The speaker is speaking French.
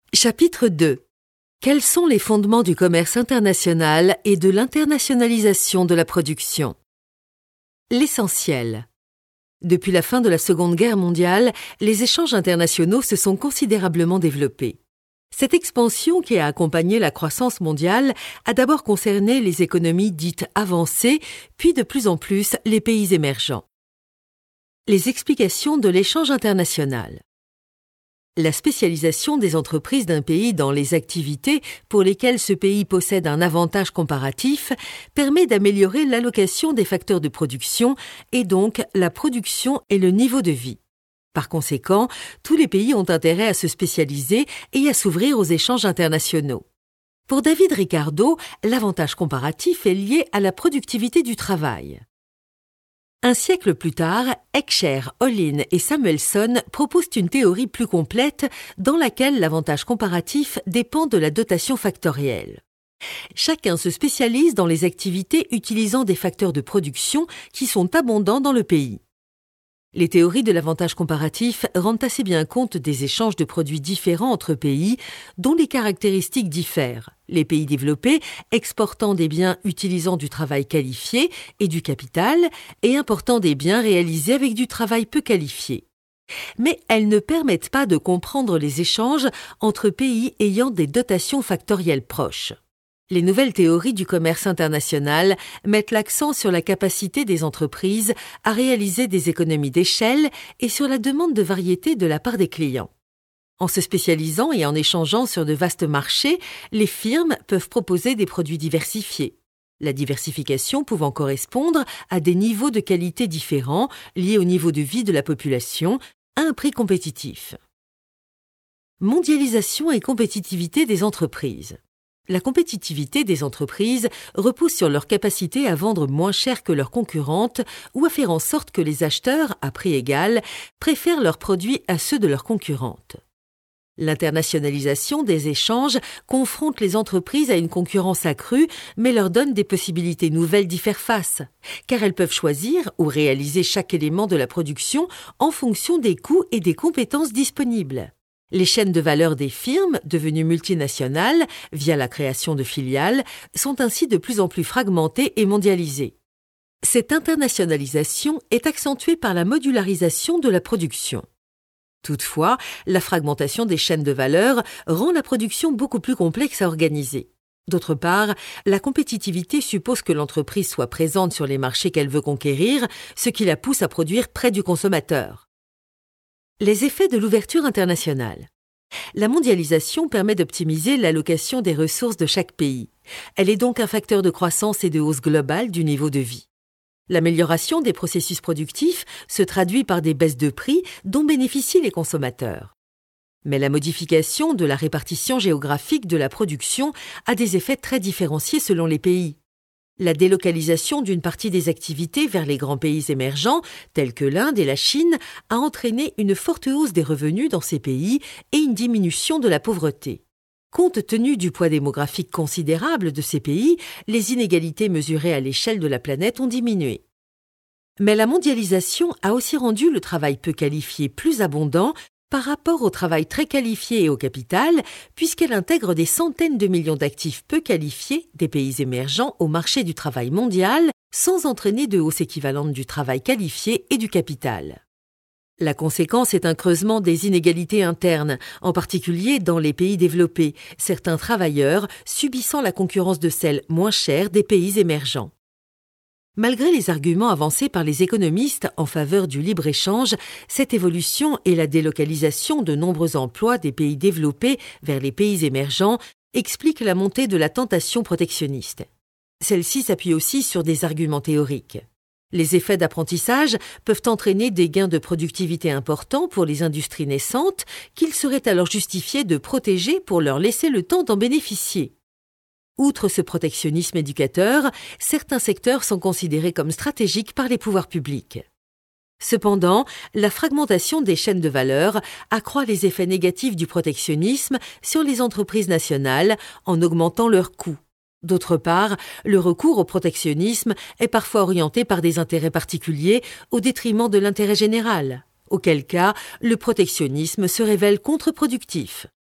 Chapitre 2. Quels sont les fondements du commerce international et de l'internationalisation de la production? L'essentiel. Depuis la fin de la Seconde Guerre mondiale, les échanges internationaux se sont considérablement développés. Cette expansion qui a accompagné la croissance mondiale a d'abord concerné les économies dites avancées, puis de plus en plus les pays émergents. Les explications de l'échange international. La spécialisation des entreprises d'un pays dans les activités pour lesquelles ce pays possède un avantage comparatif permet d'améliorer l'allocation des facteurs de production et donc la production et le niveau de vie. Par conséquent, tous les pays ont intérêt à se spécialiser et à s'ouvrir aux échanges internationaux. Pour David Ricardo, l'avantage comparatif est lié à la productivité du travail. Un siècle plus tard, Heckscher, Olin et Samuelson proposent une théorie plus complète dans laquelle l'avantage comparatif dépend de la dotation factorielle. Chacun se spécialise dans les activités utilisant des facteurs de production qui sont abondants dans le pays. Les théories de l'avantage comparatif rendent assez bien compte des échanges de produits différents entre pays dont les caractéristiques diffèrent. Les pays développés exportant des biens utilisant du travail qualifié et du capital et important des biens réalisés avec du travail peu qualifié. Mais elles ne permettent pas de comprendre les échanges entre pays ayant des dotations factorielles proches. Les nouvelles théories du commerce international mettent l'accent sur la capacité des entreprises à réaliser des économies d'échelle et sur la demande de variété de la part des clients. En se spécialisant et en échangeant sur de vastes marchés, les firmes peuvent proposer des produits diversifiés. La diversification pouvant correspondre à des niveaux de qualité différents liés au niveau de vie de la population à un prix compétitif. Mondialisation et compétitivité des entreprises. La compétitivité des entreprises repose sur leur capacité à vendre moins cher que leurs concurrentes ou à faire en sorte que les acheteurs, à prix égal, préfèrent leurs produits à ceux de leurs concurrentes. L'internationalisation des échanges confronte les entreprises à une concurrence accrue, mais leur donne des possibilités nouvelles d'y faire face, car elles peuvent choisir ou réaliser chaque élément de la production en fonction des coûts et des compétences disponibles. Les chaînes de valeur des firmes, devenues multinationales via la création de filiales, sont ainsi de plus en plus fragmentées et mondialisées. Cette internationalisation est accentuée par la modularisation de la production. Toutefois, la fragmentation des chaînes de valeur rend la production beaucoup plus complexe à organiser. D'autre part, la compétitivité suppose que l'entreprise soit présente sur les marchés qu'elle veut conquérir, ce qui la pousse à produire près du consommateur. Les effets de l'ouverture internationale. La mondialisation permet d'optimiser l'allocation des ressources de chaque pays. Elle est donc un facteur de croissance et de hausse globale du niveau de vie. L'amélioration des processus productifs se traduit par des baisses de prix dont bénéficient les consommateurs. Mais la modification de la répartition géographique de la production a des effets très différenciés selon les pays. La délocalisation d'une partie des activités vers les grands pays émergents, tels que l'Inde et la Chine, a entraîné une forte hausse des revenus dans ces pays et une diminution de la pauvreté. Compte tenu du poids démographique considérable de ces pays, les inégalités mesurées à l'échelle de la planète ont diminué. Mais la mondialisation a aussi rendu le travail peu qualifié plus abondant par rapport au travail très qualifié et au capital, puisqu'elle intègre des centaines de millions d'actifs peu qualifiés des pays émergents au marché du travail mondial, sans entraîner de hausse équivalente du travail qualifié et du capital. La conséquence est un creusement des inégalités internes, en particulier dans les pays développés, certains travailleurs subissant la concurrence de celles moins chères des pays émergents. Malgré les arguments avancés par les économistes en faveur du libre-échange, cette évolution et la délocalisation de nombreux emplois des pays développés vers les pays émergents expliquent la montée de la tentation protectionniste. Celle-ci s'appuie aussi sur des arguments théoriques. Les effets d'apprentissage peuvent entraîner des gains de productivité importants pour les industries naissantes qu'il serait alors justifié de protéger pour leur laisser le temps d'en bénéficier. Outre ce protectionnisme éducateur, certains secteurs sont considérés comme stratégiques par les pouvoirs publics. Cependant, la fragmentation des chaînes de valeur accroît les effets négatifs du protectionnisme sur les entreprises nationales en augmentant leurs coûts. D'autre part, le recours au protectionnisme est parfois orienté par des intérêts particuliers au détriment de l'intérêt général, auquel cas le protectionnisme se révèle contre-productif.